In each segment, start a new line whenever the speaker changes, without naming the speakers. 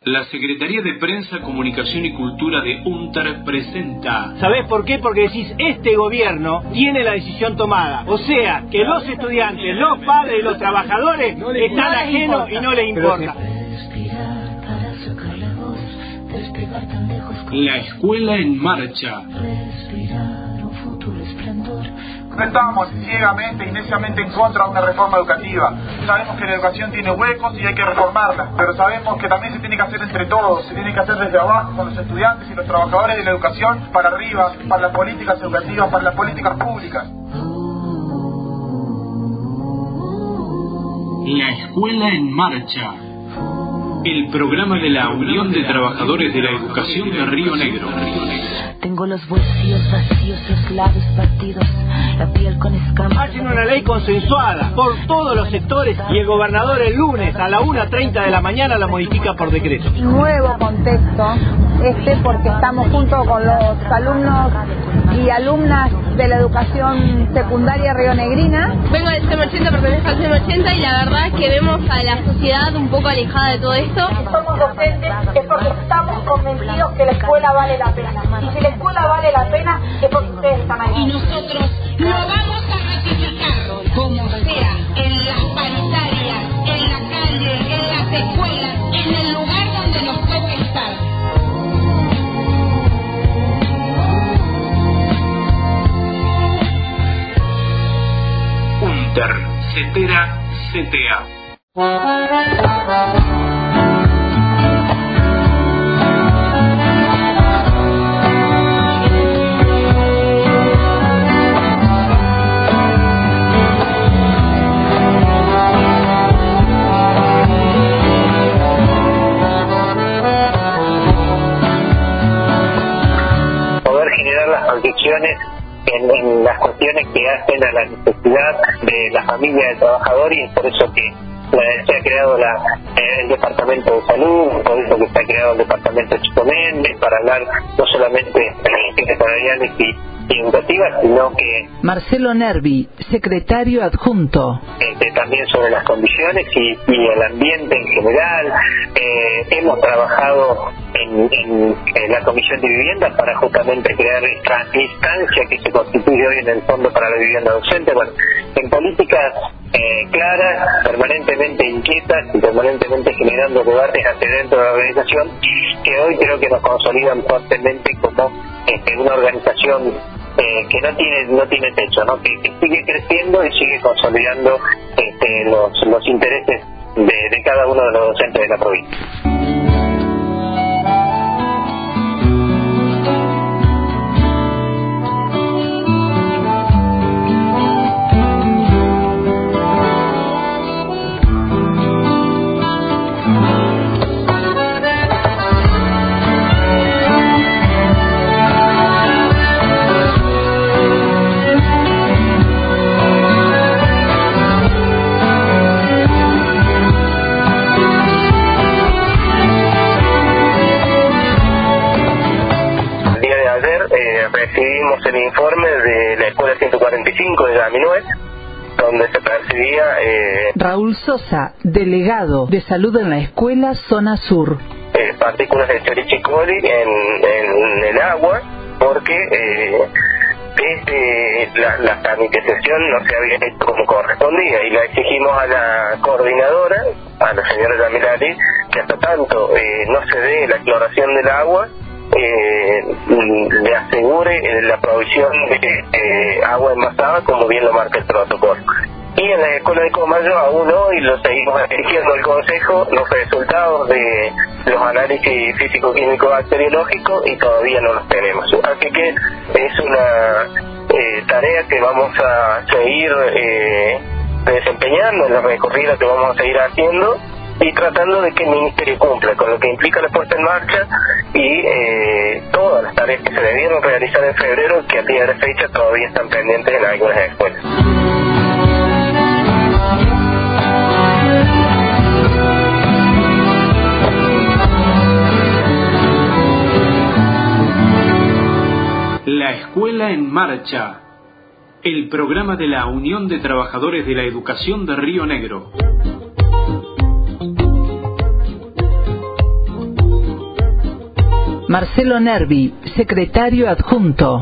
La Secretaría de Prensa, Comunicación y Cultura de UNTER presenta...
¿Sabés por qué? Porque decís, este gobierno tiene la decisión tomada. O sea, que los estudiantes, los padres y los trabajadores están ajenos y no les importa.
La Escuela en Marcha.
No estamos ciegamente y neciamente en contra de una reforma educativa. Sabemos que la educación tiene huecos y hay que reformarla, pero sabemos que también se tiene que hacer entre todos, se tiene que hacer desde abajo con los estudiantes y los trabajadores de la educación para arriba, para las políticas educativas, para las políticas públicas.
La Escuela en Marcha. El programa de la Unión de Trabajadores de la Educación de Río Negro.
Tengo los bolsillos vacíos, los labios partidos, la piel con escamas.
Hacen una ley consensuada por todos los sectores y el gobernador el lunes a la 1:30 de la mañana la modifica por decreto.
Nuevo contexto porque estamos junto con los alumnos y alumnas de la educación secundaria rionegrina.
Vengo del CEM 80, pertenezco al CEM 80 y la verdad es que vemos a la sociedad un poco alejada de todo esto.
Si somos docentes es porque estamos convencidos que la escuela vale la pena. Y si la escuela vale la pena es porque ustedes están ahí.
Y nosotros lo vamos a ratificar, como sea, en las paritarias, en la calle, en las escuelas, en el lugar donde nos toque estar.
UNTER, CETERA, CTA.
En las cuestiones que hacen a la necesidad de la familia del trabajador, y es por eso que se ha creado el Departamento de Salud, por eso que se ha creado el Departamento de Chico Méndez, para hablar no solamente de las cuestiones salariales y educativas, sino que...
Marcelo Nervi, secretario adjunto.
También sobre las condiciones y el ambiente en general. Hemos trabajado en la Comisión de Vivienda para justamente crear esta instancia que se constituye hoy en el Fondo para la Vivienda Docente. Bueno, en políticas claras, permanentemente inquietas y permanentemente generando debates hacia dentro de la organización, que hoy creo que nos consolidan fuertemente como una organización que no tiene techo, ¿no? Que sigue creciendo y sigue consolidando los intereses de cada uno de los docentes de la provincia. Recibimos el informe de la Escuela 145 de Gaminuet, donde se percibía...
Raúl Sosa, delegado de salud en la escuela Zona Sur.
Partículas de Escherichia coli en el agua, porque la sanitización no se había hecho como correspondía, y la exigimos a la coordinadora, a la señora Yamilari, que hasta tanto no se dé la cloración del agua, le asegure la provisión de agua envasada como bien lo marca el protocolo. Y en la escuela de Comayo aún hoy lo seguimos exigiendo al Consejo los resultados de los análisis físico-químico bacteriológicos y todavía no los tenemos. Así que es una tarea que vamos a seguir desempeñando, en la recorrida que vamos a seguir haciendo, y tratando de que el Ministerio cumpla con lo que implica la puesta en marcha y todas las tareas que se debieron realizar en febrero, que a día de fecha todavía están pendientes en algunas escuelas.
La Escuela en Marcha, el programa de la Unión de Trabajadores de la Educación de Río Negro.
Marcelo Nervi, secretario adjunto.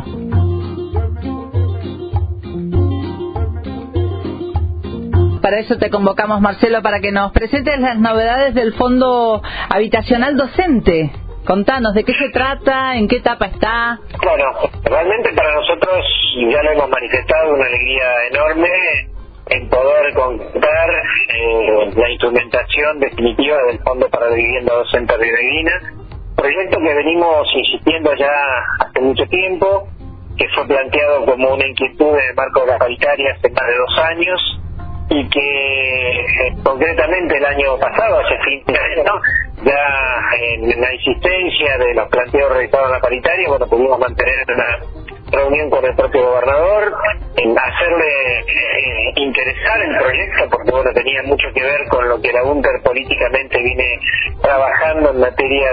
Para eso te convocamos, Marcelo, para que nos presentes las novedades del Fondo Habitacional Docente. Contanos, ¿de qué se trata? ¿En qué etapa está?
Bueno, realmente para nosotros, ya lo hemos manifestado, una alegría enorme en poder concretar la instrumentación definitiva del Fondo para la Vivienda Docente Ribeirina, proyecto que venimos insistiendo ya hace mucho tiempo, que fue planteado como una inquietud en el marco de las paritarias hace más de 2 años, y que concretamente el año pasado, hace fin de año, ya en la insistencia de los planteos realizados en la paritaria, bueno, pudimos mantener una reunión con el propio gobernador, en hacerle interesar el proyecto, porque bueno, tenía mucho que ver con lo que la UNTER políticamente viene trabajando en materia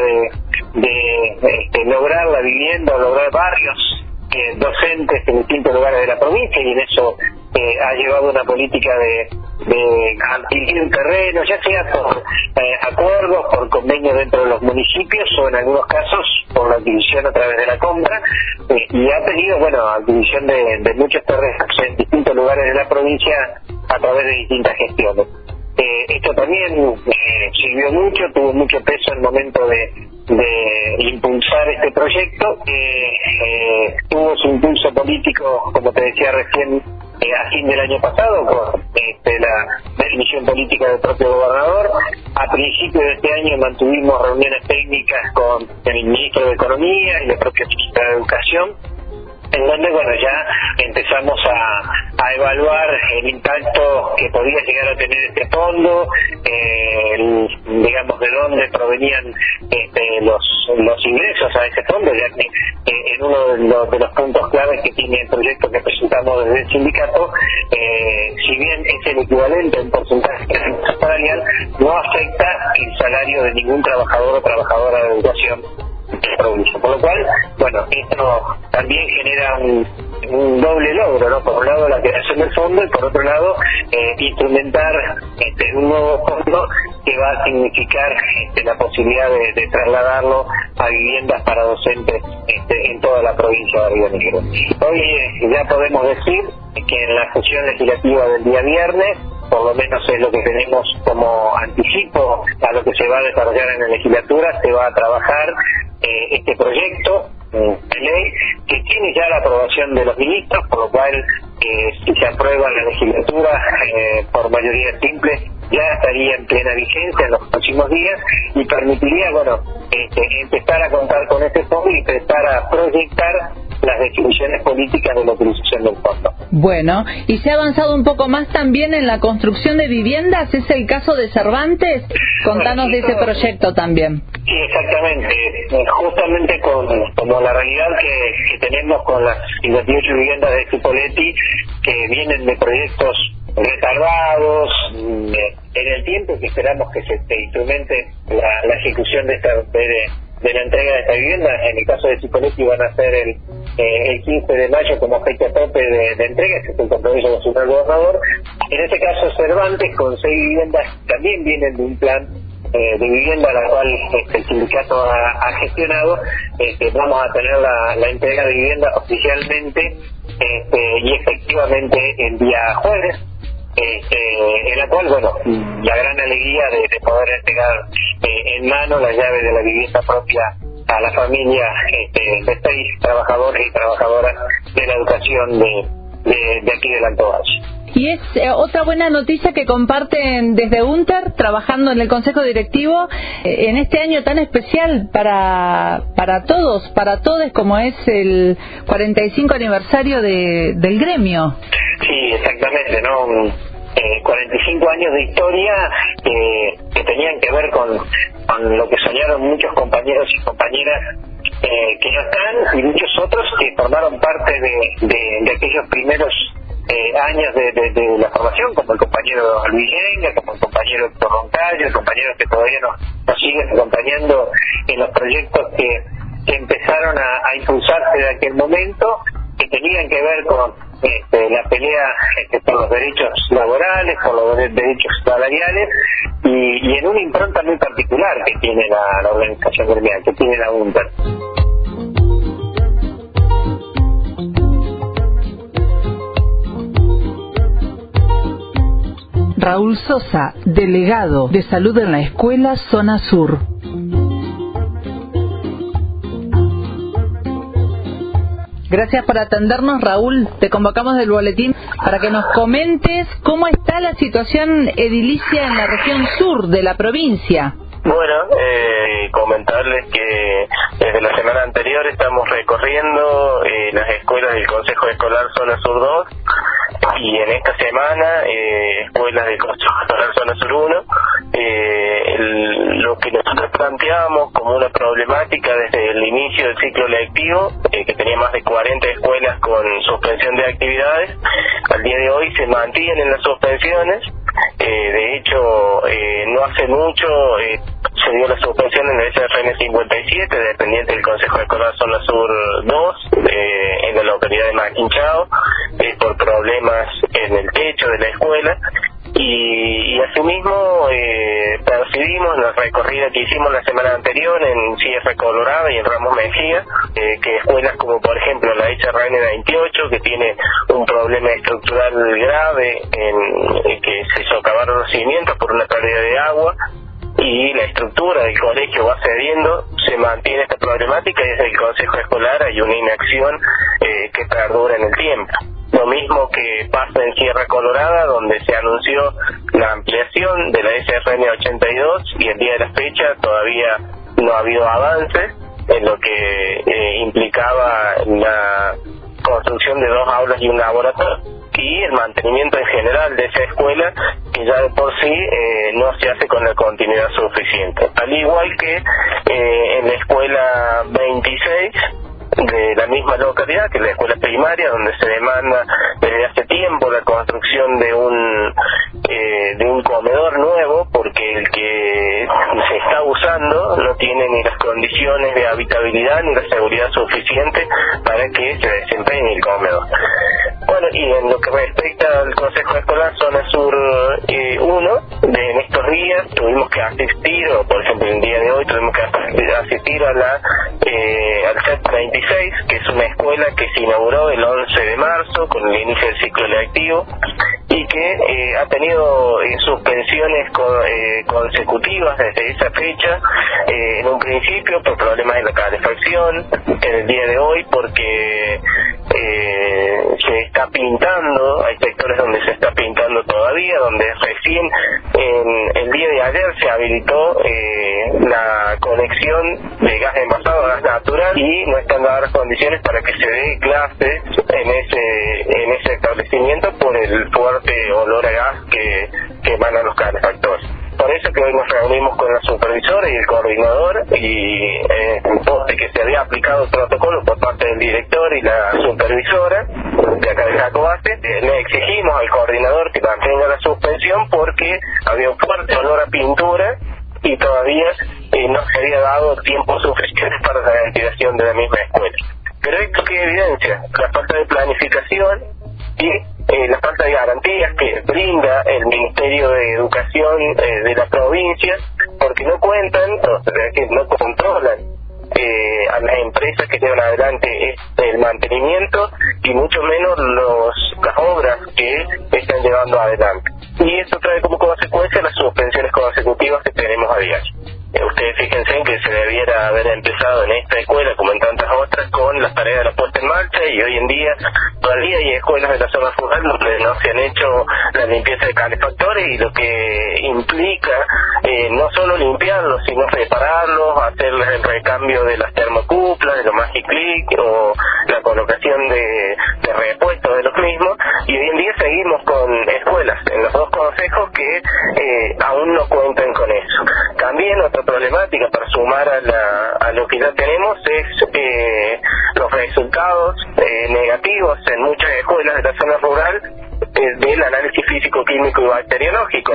de lograr la vivienda o lograr barrios docentes en distintos lugares de la provincia, y en eso ha llevado una política de adquirir terreno, ya sea por acuerdos, por convenios dentro de los municipios, o en algunos casos por la adquisición a través de la compra, y ha tenido, bueno, adquisición de muchos terrenos en distintos lugares de la provincia a través de distintas gestiones. Esto también sirvió mucho, tuvo mucho peso en el momento de impulsar este proyecto, tuvo su impulso político, como te decía recién, a fin del año pasado, con la definición política del propio gobernador. A principios de este año mantuvimos reuniones técnicas con el ministro de Economía y la propia ministra de Educación, en donde, bueno, ya empezamos a evaluar el impacto que podía llegar a tener este fondo, digamos, de dónde provenían los ingresos a ese fondo, ya que en uno de los puntos claves que tiene el proyecto que presentamos desde el sindicato, si bien es el equivalente a un porcentaje salarial, no afecta el salario de ningún trabajador o trabajadora de educación de la provincia. Por lo cual, bueno, esto también genera un doble logro, ¿no? Por un lado la creación del fondo, y por otro lado instrumentar un nuevo fondo que va a significar la posibilidad de trasladarlo a viviendas para docentes en toda la provincia de Río Negro. Hoy ya podemos decir que en la sesión legislativa del día viernes, por lo menos es lo que tenemos como anticipo a lo que se va a desarrollar en la legislatura, se va a trabajar este proyecto de ley que tiene ya la aprobación de los ministros, por lo cual si se aprueba en la legislatura por mayoría simple, ya estaría en plena vigencia en los próximos días, y permitiría, bueno, empezar a contar con este fondo y empezar a proyectar las definiciones políticas de la utilización del fondo.
Bueno, ¿y se ha avanzado un poco más también en la construcción de viviendas? ¿Es el caso de Cervantes? Contanos de ese proyecto también.
Sí, exactamente. Justamente como la realidad que tenemos con las 58 viviendas de Cipolletti, que vienen de proyectos retardados en el tiempo, que esperamos que se instrumente la ejecución de la entrega de esta vivienda. En el caso de Cipolletti van a ser el 15 de mayo como fecha tope de entrega, que es un compromiso con su gobernador. En este caso Cervantes, con 6 viviendas, también vienen de un plan de vivienda a la cual el sindicato ha gestionado. Vamos a tener la entrega de vivienda oficialmente y efectivamente el día jueves, en la cual, bueno, la gran alegría de poder entregar en mano la llave de la vivienda propia a la familia de 6 trabajadores y trabajadoras de la educación de aquí del Alto Valle.
Y es otra buena noticia que comparten desde UNTER, trabajando en el Consejo Directivo, en este año tan especial para todos, para todes, como es el 45 aniversario del gremio.
Sí, exactamente, ¿no? 45 años de historia que tenían que ver con lo que soñaron muchos compañeros y compañeras que no están, y muchos otros que formaron parte de aquellos primeros años de la formación, como el compañero Luis Yenga, como el compañero Héctor Roncayo, el compañero que todavía nos siguen acompañando en los proyectos que empezaron a impulsarse de aquel momento, que tenían que ver la pelea por los derechos laborales, por los derechos salariales y en una impronta muy particular que tiene la organización gremial, que tiene la UNTER.
Raúl Sosa, delegado de Salud en la Escuela Zona Sur. Gracias por atendernos, Raúl. Te convocamos del boletín para que nos comentes cómo está la situación edilicia en la región sur de la provincia.
Bueno, comentarles que desde la semana anterior estamos recorriendo las escuelas del Consejo Escolar Zona Sur 2 y en esta semana escuelas del Consejo Escolar Zona Sur 1. Lo que nosotros planteamos como una problemática desde el inicio del ciclo lectivo, que tenía más de 40 escuelas con suspensión de actividades, al día de hoy se mantienen las suspensiones. De hecho, no hace mucho se dio la suspensión en el SRN 57, dependiente del Consejo Escolar Zona Sur 2, en la localidad de Maquinchao, por problemas en el techo de la escuela. Y asimismo percibimos en la recorrida que hicimos la semana anterior en Sierra Colorada y en Ramos Mejía, que escuelas como por ejemplo la SRN 28, que tiene un problema estructural grave en que se socavaron los cimientos por una pérdida de agua y la estructura del colegio va cediendo, se mantiene esta problemática y desde el Consejo Escolar hay una inacción que perdura en el tiempo. Lo mismo que pasa en Sierra Colorada, donde se anunció la ampliación de la SRN 82 y el día de la fecha todavía no ha habido avances en lo que implicaba la construcción de 2 aulas y un laboratorio y el mantenimiento en general de esa escuela, que ya de por sí no se hace con la continuidad suficiente. Al igual que en la escuela 26 de la misma localidad, que es la escuela primaria, donde se demanda desde hace tiempo la construcción de un comedor nuevo, porque el que se está usando no tiene ni las condiciones de habitabilidad ni la seguridad suficiente para que se desempeñe el comedor. Bueno, y en lo que respecta al Consejo Escolar Zona Sur 1, en estos días tuvimos que asistir, o por ejemplo el día de hoy tuvimos que asistir a al CEP 36, que es una escuela que se inauguró el 11 de marzo con el inicio del ciclo lectivo y que ha tenido suspensiones consecutivas desde esa fecha, en un principio por problemas de la calefacción, en el día de hoy porque se está pintando, hay sectores donde se está pintando todavía, donde recién en el día de ayer se habilitó la conexión de gas envasado a gas natural y no están dadas las condiciones para que se dé clases en ese establecimiento por el fuerte olor a gas que emanan los calefactores. Por eso que hoy nos reunimos con la supervisora y el coordinador y de que se había aplicado el protocolo por parte del director y la supervisora de acá de Jacobase, le exigimos al coordinador que mantenga la suspensión porque había un fuerte olor a pintura y todavía no se había dado tiempo suficiente para la ventilación de la misma escuela. Pero esto que evidencia la falta de planificación y la falta de garantías que brinda el Ministerio de Educación de la provincia, porque no cuentan, o sea, que no controlan a las empresas que llevan adelante el mantenimiento y mucho menos las obras que están llevando adelante. Y eso trae como consecuencia las suspensiones consecutivas que tenemos a diario. Ustedes fíjense en que se debiera haber empezado en esta escuela, como en tantas otras, con las tareas de la puesta en marcha, y hoy en día todavía hay escuelas de la zona rural donde no se han hecho la limpieza de calefactores, y lo que implica no solo limpiarlos, sino repararlos, hacerles el recambio de las termocuplas, de los Magiclick, o la colocación de repuestos de los mismos, y hoy en día seguimos con escuelas en los dos consejos que aún no cuentan con eso. También otra problemática para sumar a lo que ya tenemos es los resultados negativos en muchas escuelas de la zona rural del análisis físico, químico y bacteriológico.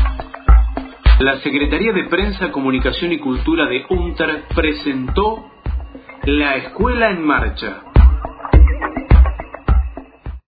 La Secretaría de Prensa, Comunicación y Cultura de UNTER presentó La Escuela en Marcha.